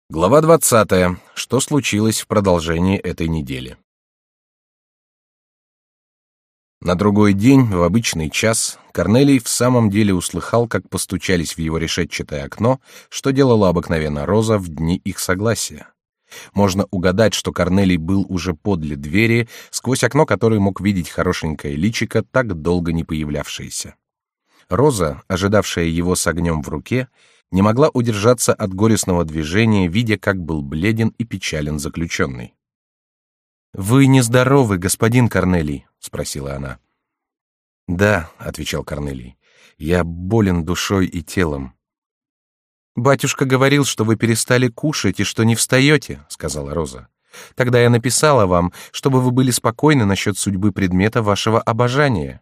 Глава 20. Что случилось в продолжении этой недели? На другой день, в обычный час, Корнелий в самом деле услыхал, как постучались в его решетчатое окно, что делала обыкновенно Роза в дни их согласия. Можно угадать, что Корнелий был уже подле двери, сквозь окно которой мог видеть хорошенькое личико, так долго не появлявшееся. Роза, ожидавшая его с огнем в руке, не могла удержаться от горестного движения, видя, как был бледен и печален заключенный. «Вы нездоровы, господин Корнелий?» — спросила она. «Да», — отвечал Корнелий, — «я болен душой и телом». «Батюшка говорил, что вы перестали кушать и что не встаете», — сказала Роза. «Тогда я написала вам, чтобы вы были спокойны насчет судьбы предмета вашего обожания».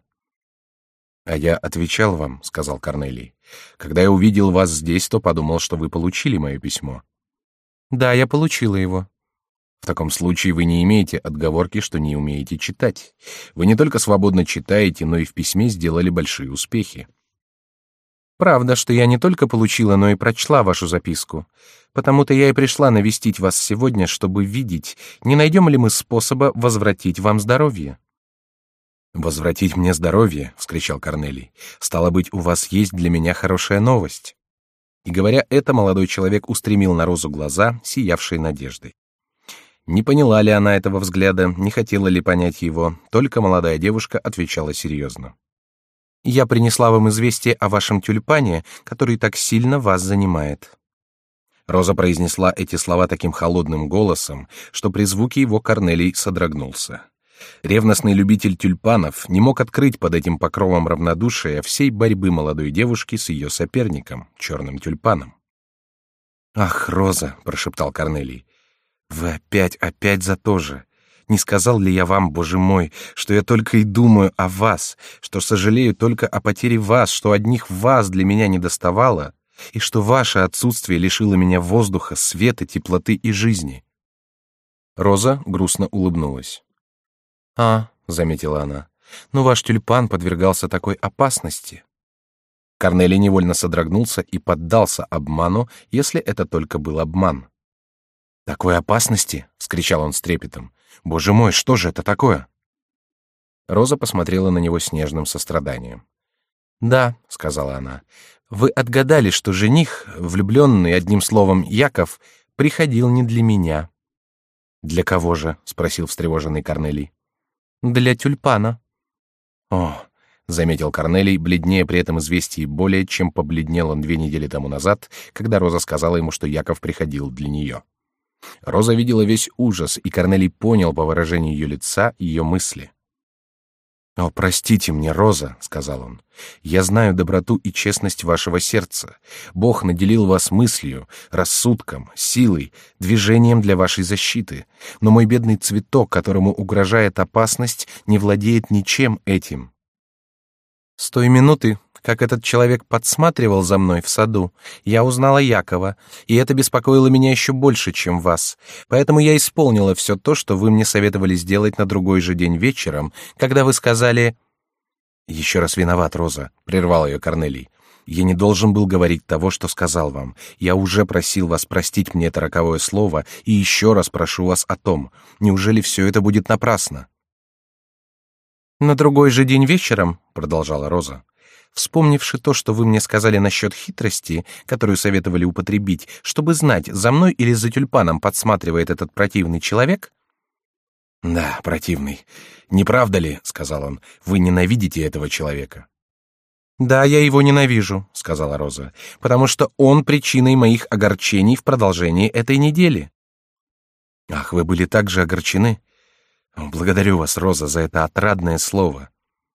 «А я отвечал вам», — сказал Корнелий. «Когда я увидел вас здесь, то подумал, что вы получили мое письмо». «Да, я получила его». «В таком случае вы не имеете отговорки, что не умеете читать. Вы не только свободно читаете, но и в письме сделали большие успехи». «Правда, что я не только получила, но и прочла вашу записку. Потому-то я и пришла навестить вас сегодня, чтобы видеть, не найдем ли мы способа возвратить вам здоровье». «Возвратить мне здоровье!» — вскричал Корнелий. «Стало быть, у вас есть для меня хорошая новость». И говоря это, молодой человек устремил на Розу глаза, сиявшие надеждой. Не поняла ли она этого взгляда, не хотела ли понять его, только молодая девушка отвечала серьезно. «Я принесла вам известие о вашем тюльпане, который так сильно вас занимает». Роза произнесла эти слова таким холодным голосом, что при звуке его Корнелий содрогнулся. Ревностный любитель тюльпанов не мог открыть под этим покровом равнодушия всей борьбы молодой девушки с ее соперником, черным тюльпаном. «Ах, Роза!» — прошептал Корнелий. «Вы опять за то же. Не сказал ли я вам, Боже мой, что я только и думаю о вас, что сожалею только о потере вас, что одних вас для меня недоставало, и что ваше отсутствие лишило меня воздуха, света, теплоты и жизни?» Роза грустно улыбнулась. «А, — заметила она, — но ваш тюльпан подвергался такой опасности». Корнелий невольно содрогнулся и поддался обману, если это только был обман. «Такой опасности?» — вскричал он с трепетом. «Боже мой, что же это такое?» Роза посмотрела на него с нежным состраданием. «Да, — сказала она, — вы отгадали, что жених, влюбленный, одним словом, Яков, приходил не для меня». «Для кого же?» — спросил встревоженный Корнелий. «Для тюльпана». «О!» — заметил Корнелий, бледнее при этом известии более, чем побледнел он 2 недели тому назад, когда Роза сказала ему, что Яков приходил для нее. Роза видела весь ужас, и Корнелий понял по выражению ее лица ее мысли. «О, простите мне, Роза, — сказал он, — я знаю доброту и честность вашего сердца. Бог наделил вас мыслью, рассудком, силой, движением для вашей защиты. Но мой бедный цветок, которому угрожает опасность, не владеет ничем этим. С той минуты, как этот человек подсматривал за мной в саду, я узнала Якова, и это беспокоило меня еще больше, чем вас. Поэтому я исполнила все то, что вы мне советовали сделать на другой же день вечером, когда вы сказали...» «Еще раз виноват, Роза», — прервал ее Корнелий. «Я не должен был говорить того, что сказал вам. Я уже просил вас простить мне это роковое слово, и еще раз прошу вас о том. Неужели все это будет напрасно?» «На другой же день вечером, — продолжала Роза, — вспомнивши то, что вы мне сказали насчет хитрости, которую советовали употребить, чтобы знать, за мной или за тюльпаном подсматривает этот противный человек...» «Да, противный. Не правда ли, — сказал он, — вы ненавидите этого человека?» «Да, я его ненавижу, — сказала Роза, — потому что он причиной моих огорчений в продолжении этой недели». «Ах, вы были так же огорчены? Благодарю вас, Роза, за это отрадное слово».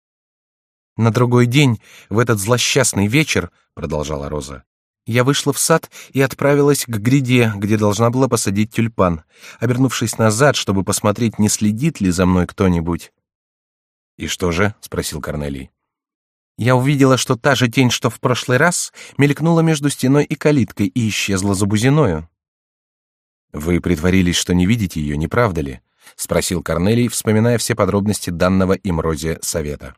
«На другой день, в этот злосчастный вечер, — продолжала Роза, — я вышла в сад и отправилась к гряде, где должна была посадить тюльпан, обернувшись назад, чтобы посмотреть, не следит ли за мной кто-нибудь». «И что же?» — спросил Корнелий. «Я увидела, что та же тень, что в прошлый раз, мелькнула между стеной и калиткой и исчезла за бузиною». «Вы притворились, что не видите ее, не правда ли?» — спросил Корнелий, вспоминая все подробности данного им Розе совета.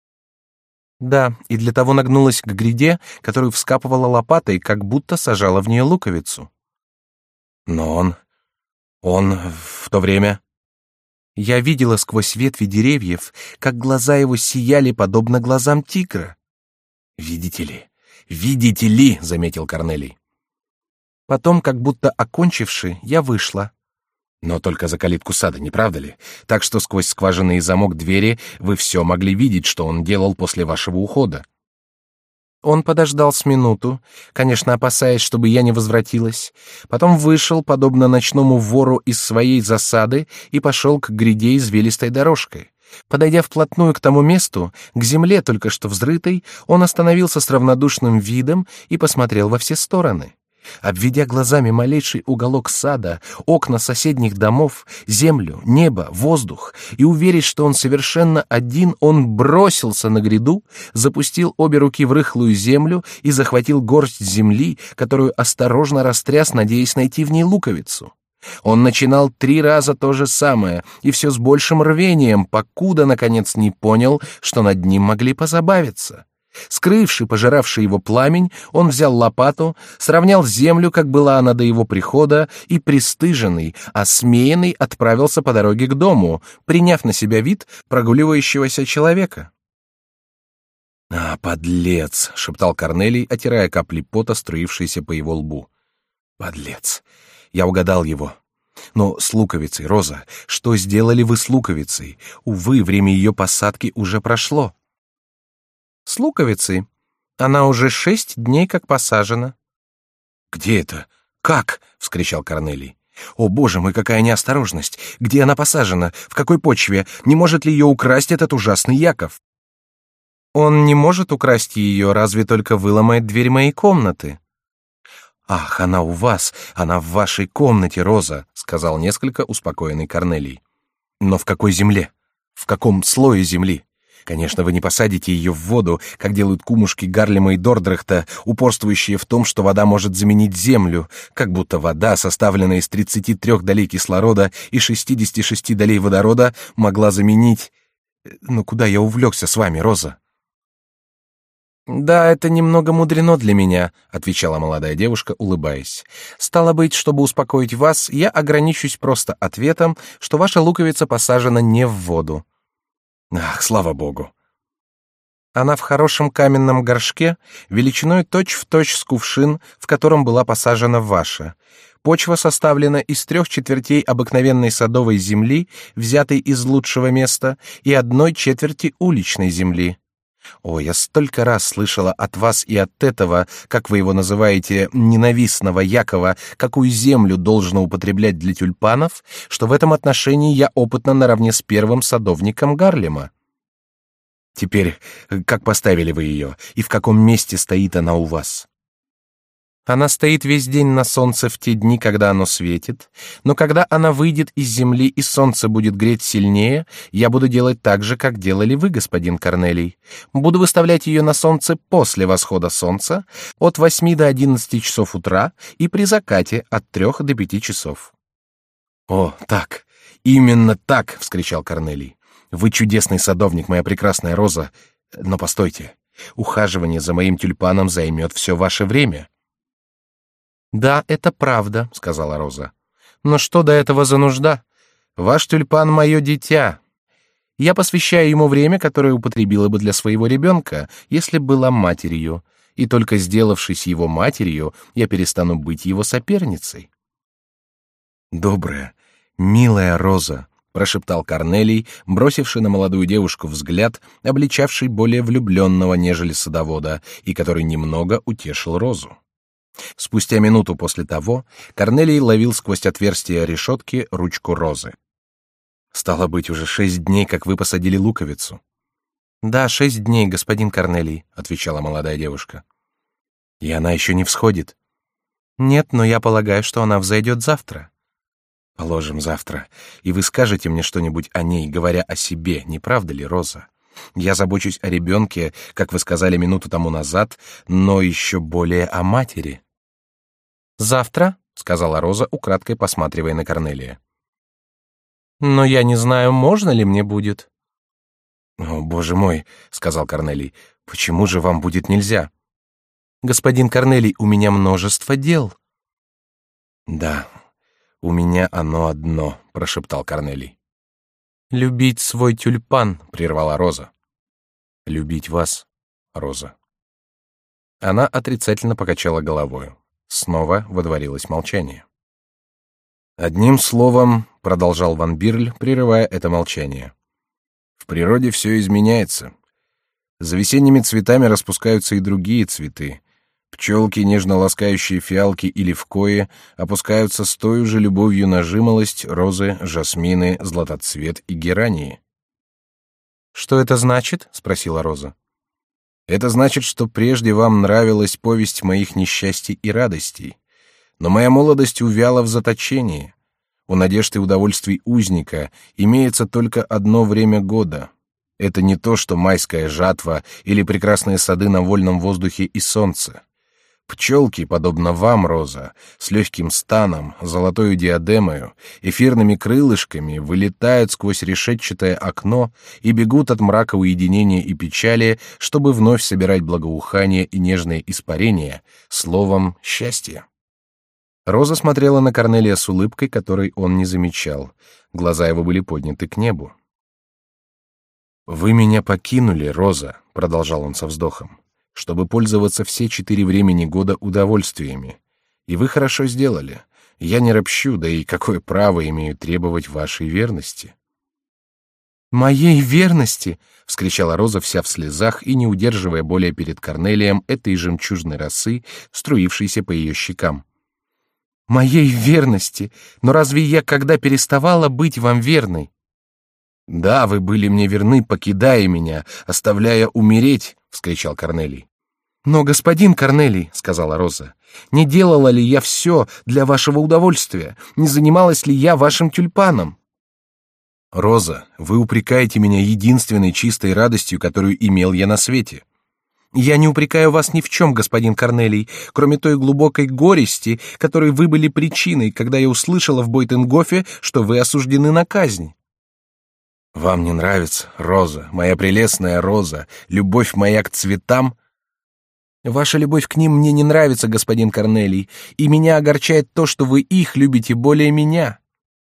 Да, и для того нагнулась к гряде, которую вскапывала лопатой, как будто сажала в нее луковицу. Но он в то время... Я видела сквозь ветви деревьев, как глаза его сияли подобно глазам тигра. Видите ли, заметил Корнелий. Потом, как будто окончивши, я вышла. Но только за калитку сада, не правда ли? Так что сквозь скважинный замок двери вы все могли видеть, что он делал после вашего ухода. Он подождал с минуту, конечно, опасаясь, чтобы я не возвратилась. Потом вышел, подобно ночному вору, из своей засады и пошел к гряде извилистой дорожкой. Подойдя вплотную к тому месту, к земле, только что взрытой, он остановился с равнодушным видом и посмотрел во все стороны. Обведя глазами малейший уголок сада, окна соседних домов, землю, небо, воздух, и уверясь, что он совершенно один, он бросился на гряду, запустил обе руки в рыхлую землю и захватил горсть земли, которую осторожно растряс, надеясь найти в ней луковицу. Он начинал 3 раза то же самое, и все с большим рвением, покуда, наконец, не понял, что над ним могли позабавиться. Скрывший, пожиравший его пламень, он взял лопату, сравнял землю, как была она до его прихода, и пристыженный, осмеянный отправился по дороге к дому, приняв на себя вид прогуливающегося человека. «А, подлец!» — шептал Корнелий, отирая капли пота, струившиеся по его лбу. «Подлец! Я угадал его. Но с луковицей, Роза, что сделали вы с луковицей? Увы, время ее посадки уже прошло». С луковицей. Она уже 6 дней как посажена. Где это? Как? вскричал Корнелий. О, боже мой, какая неосторожность! Где она посажена? В какой почве? Не может ли ее украсть этот ужасный Яков? Он не может украсть ее, разве только выломает дверь моей комнаты. Ах, она у вас, она в вашей комнате, Роза, сказал несколько успокоенный Корнелий. Но в какой земле? В каком слое земли? Конечно, вы не посадите ее в воду, как делают кумушки Гарлема и Дордрехта, упорствующие в том, что вода может заменить землю, как будто вода, составленная из 33 долей кислорода и 66 долей водорода, могла заменить... Ну куда я увлекся с вами, Роза? «Да, это немного мудрено для меня», — отвечала молодая девушка, улыбаясь. «Стало быть, чтобы успокоить вас, я ограничусь просто ответом, что ваша луковица посажена не в воду». Ах, слава богу. Она в хорошем каменном горшке, величиной точь-в-точь с кувшин, в котором была посажена ваша. Почва составлена из 3/4 обыкновенной садовой земли, взятой из лучшего места, и 1/4 уличной земли. О, я столько раз слышала от вас и от этого, как вы его называете, ненавистного Якова, какую землю должно употреблять для тюльпанов, что в этом отношении я опытна наравне с первым садовником Гарлема. Теперь, как поставили вы ее, и в каком месте стоит она у вас? Она стоит весь день на солнце в те дни, когда оно светит, но когда она выйдет из земли и солнце будет греть сильнее, я буду делать так же, как делали вы, господин Корнелий. Буду выставлять ее на солнце после восхода солнца, от 8 до 11 часов утра и при закате от 3 до 5 часов. О, так, именно так, вскричал Корнелий. Вы чудесный садовник, моя прекрасная Роза. Но постойте, ухаживание за моим тюльпаном займет все ваше время. Да, это правда, сказала Роза. Но что до этого за нужда? Ваш тюльпан мое дитя. Я посвящаю ему время, которое употребила бы для своего ребенка, если была матерью, и только сделавшись его матерью, я перестану быть его соперницей. Добрая, милая Роза, прошептал Корнелий, бросивший на молодую девушку взгляд, обличавший более влюбленного, нежели садовода, и который немного утешил Розу. Спустя минуту после того Корнелий ловил сквозь отверстие решетки ручку Розы. Стало быть, уже 6 дней, как вы посадили луковицу. Да, 6 дней, господин Корнелий, отвечала молодая девушка. И она еще не всходит. Нет, но я полагаю, что она взойдет завтра. Положим, завтра, и вы скажете мне что-нибудь о ней, говоря о себе, не правда ли, Роза? Я забочусь о ребенке, как вы сказали минуту тому назад, но еще более о матери. Завтра, сказала Роза, украдкой посматривая на Корнелия. Но я не знаю, можно ли мне будет. О, боже мой, сказал Корнелий, почему же вам будет нельзя? Господин Корнелий, у меня множество дел. Да, У меня оно одно, прошептал Корнелий. Любить свой тюльпан, прервала Роза. Любить вас, Роза. Она отрицательно покачала головой. Снова водворилось молчание. Одним словом, продолжал Ван Бирль, прерывая это молчание. В природе все изменяется. За весенними цветами распускаются и другие цветы. Пчелки, нежно ласкающие фиалки и левкои, опускаются с той же любовью на жимолость, розы, жасмины, златоцвет и герании. «Что это значит?» — спросила Роза. «Это значит, что прежде вам нравилась повесть моих несчастий и радостей. Но моя молодость увяла в заточении. У надежд и удовольствий узника имеется только одно время года. Это не то, что майская жатва или прекрасные сады на вольном воздухе и солнце. Пчелки, подобно вам, Роза, с легким станом, золотою диадемою, эфирными крылышками, вылетают сквозь решетчатое окно и бегут от мрака уединения и печали, чтобы вновь собирать благоухание и нежные испарения, словом, счастье». Роза смотрела на Корнелия с улыбкой, которой он не замечал. Глаза его были подняты к небу. «Вы меня покинули, Роза», — продолжал он со вздохом, «чтобы пользоваться все 4 времени года удовольствиями. И вы хорошо сделали. Я не ропщу, да и какое право имею требовать вашей верности?» «Моей верности!» — вскричала Роза вся в слезах и не удерживая более перед Корнелием этой жемчужной росы, струившейся по ее щекам. «Моей верности! Но разве я когда переставала быть вам верной?» «Да, вы были мне верны, покидая меня, оставляя умереть», — вскричал Корнелий. «Но, господин Корнелий, — сказала Роза, — не делала ли я все для вашего удовольствия? Не занималась ли я вашим тюльпаном?» «Роза, вы упрекаете меня единственной чистой радостью, которую имел я на свете». «Я не упрекаю вас ни в чем, господин Корнелий, кроме той глубокой горести, которой вы были причиной, когда я услышала в Бойтенгофе, что вы осуждены на казнь». «Вам не нравится, Роза, моя прелестная Роза, любовь моя к цветам?» «Ваша любовь к ним мне не нравится, господин Корнелий, и меня огорчает то, что вы их любите более меня».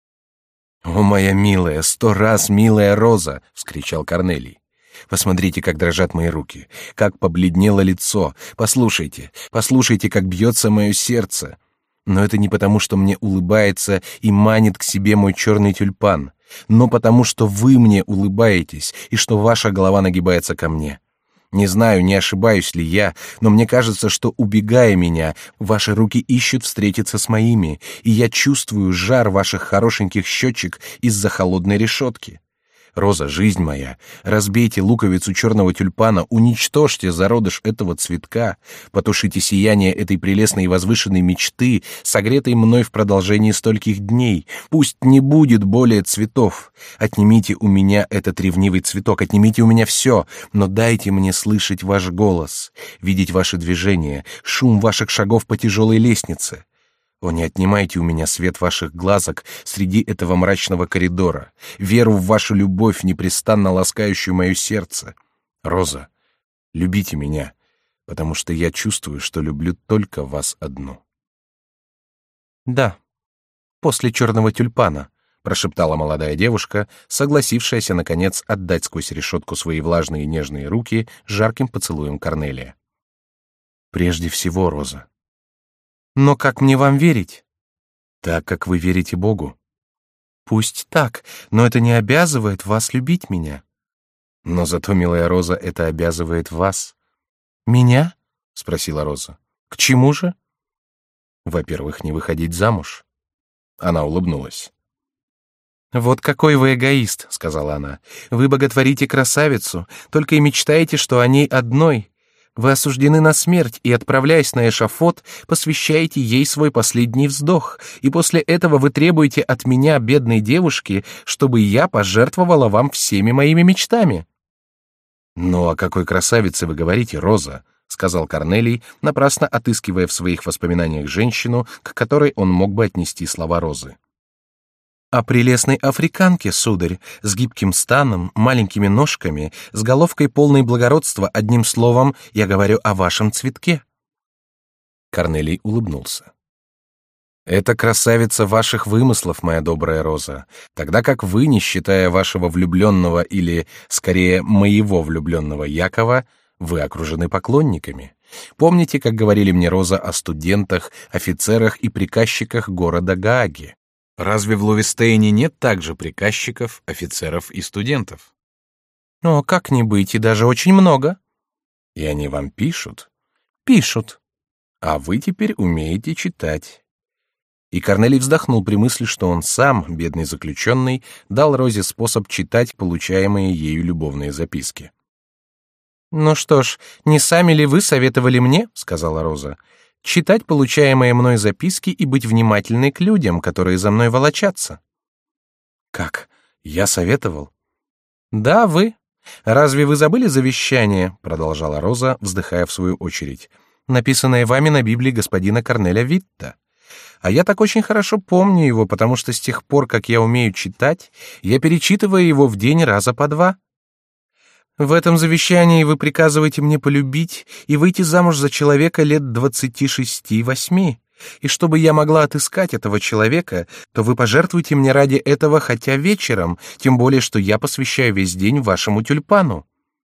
«О, моя милая, 100 раз милая Роза!» — вскричал Корнелий. «Посмотрите, как дрожат мои руки, как побледнело лицо. Послушайте, послушайте, как бьется мое сердце. Но это не потому, что мне улыбается и манит к себе мой черный тюльпан, но потому, что вы мне улыбаетесь и что ваша голова нагибается ко мне. Не знаю, не ошибаюсь ли я, но мне кажется, что, убегая меня, ваши руки ищут встретиться с моими, и я чувствую жар ваших хорошеньких щечек из-за холодной решетки. Роза, жизнь моя, разбейте луковицу черного тюльпана, уничтожьте зародыш этого цветка, потушите сияние этой прелестной и возвышенной мечты, согретой мной в продолжении стольких дней. Пусть не будет более цветов. Отнимите у меня этот ревнивый цветок, отнимите у меня все, но дайте мне слышать ваш голос, видеть ваши движения, шум ваших шагов по тяжелой лестнице. О, не отнимайте у меня свет ваших глазок среди этого мрачного коридора, веру в вашу любовь, непрестанно ласкающую мое сердце. Роза, любите меня, потому что я чувствую, что люблю только вас одну». «Да, после черного тюльпана», — прошептала молодая девушка, согласившаяся, наконец, отдать сквозь решетку свои влажные и нежные руки жарким поцелуем Корнелия. «Прежде всего, Роза». «Но как мне вам верить?» «Так, как вы верите Богу». «Пусть так, но это не обязывает вас любить меня». «Но зато, милая Роза, это обязывает вас». «Меня?» — спросила Роза. «К чему же?» «Во-первых, не выходить замуж». Она улыбнулась. «Вот какой вы эгоист», — сказала она. «Вы боготворите красавицу, только и мечтаете, что о ней одной. Вы осуждены на смерть и, отправляясь на эшафот, посвящаете ей свой последний вздох, и после этого вы требуете от меня, бедной девушки, чтобы я пожертвовала вам всеми моими мечтами». «Ну, о какой красавице вы говорите, Роза?» — сказал Корнелий, напрасно отыскивая в своих воспоминаниях женщину, к которой он мог бы отнести слова Розы. «О прелестной африканке, сударь, с гибким станом, маленькими ножками, с головкой полной благородства, одним словом, я говорю о вашем цветке». Корнелий улыбнулся. Это красавица ваших вымыслов, моя добрая Роза, тогда как вы, не считая вашего влюбленного или, скорее, моего влюбленного Якова, вы окружены поклонниками. Помните, как говорили мне, Роза, о студентах, офицерах и приказчиках города Гааги? Разве в Ловестейне нет также приказчиков, офицеров и студентов? О, как не быть, и даже очень много. И они вам пишут? Пишут. А вы теперь умеете читать. И Корнелий вздохнул при мысли, что он сам, бедный заключенный, дал Розе способ читать получаемые ею любовные записки. «Ну что ж, не сами ли вы советовали мне, — сказала Роза, — читать получаемые мной записки и быть внимательной к людям, которые за мной волочатся?» «Как? Я советовал?» «Да, вы. Разве вы забыли завещание, — продолжала Роза, вздыхая в свою очередь, — написанное вами на Библии господина Корнеля Витта? А я так очень хорошо помню его, потому что с тех пор, как я умею читать, я перечитываю его в день раза по 2. В этом завещании вы приказываете мне полюбить и выйти замуж за человека лет 26-8, и чтобы я могла отыскать этого человека, то вы пожертвуете мне ради этого хотя вечером, тем более что я посвящаю весь день вашему тюльпану».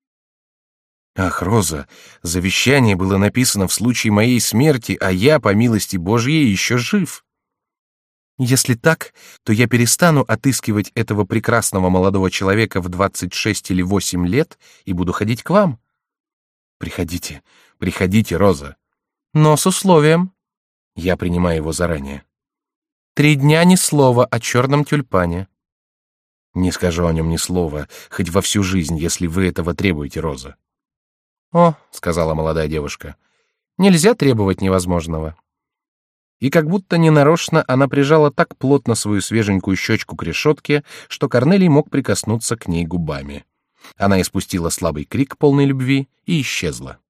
«Ах, Роза, завещание было написано в случае моей смерти, а я, по милости Божьей, еще жив». «Если так, то я перестану отыскивать этого прекрасного молодого человека в 26 или 8 лет и буду ходить к вам». «Приходите, приходите, Роза». «Но с условием». «Я принимаю его заранее». 3 дня ни слова о черном тюльпане». «Не скажу о нем ни слова, хоть во всю жизнь, если вы этого требуете, Роза». «О, — сказала молодая девушка, — нельзя требовать невозможного». И как будто ненарочно она прижала так плотно свою свеженькую щечку к решетке, что Корнелий мог прикоснуться к ней губами. Она испустила слабый крик полной любви и исчезла.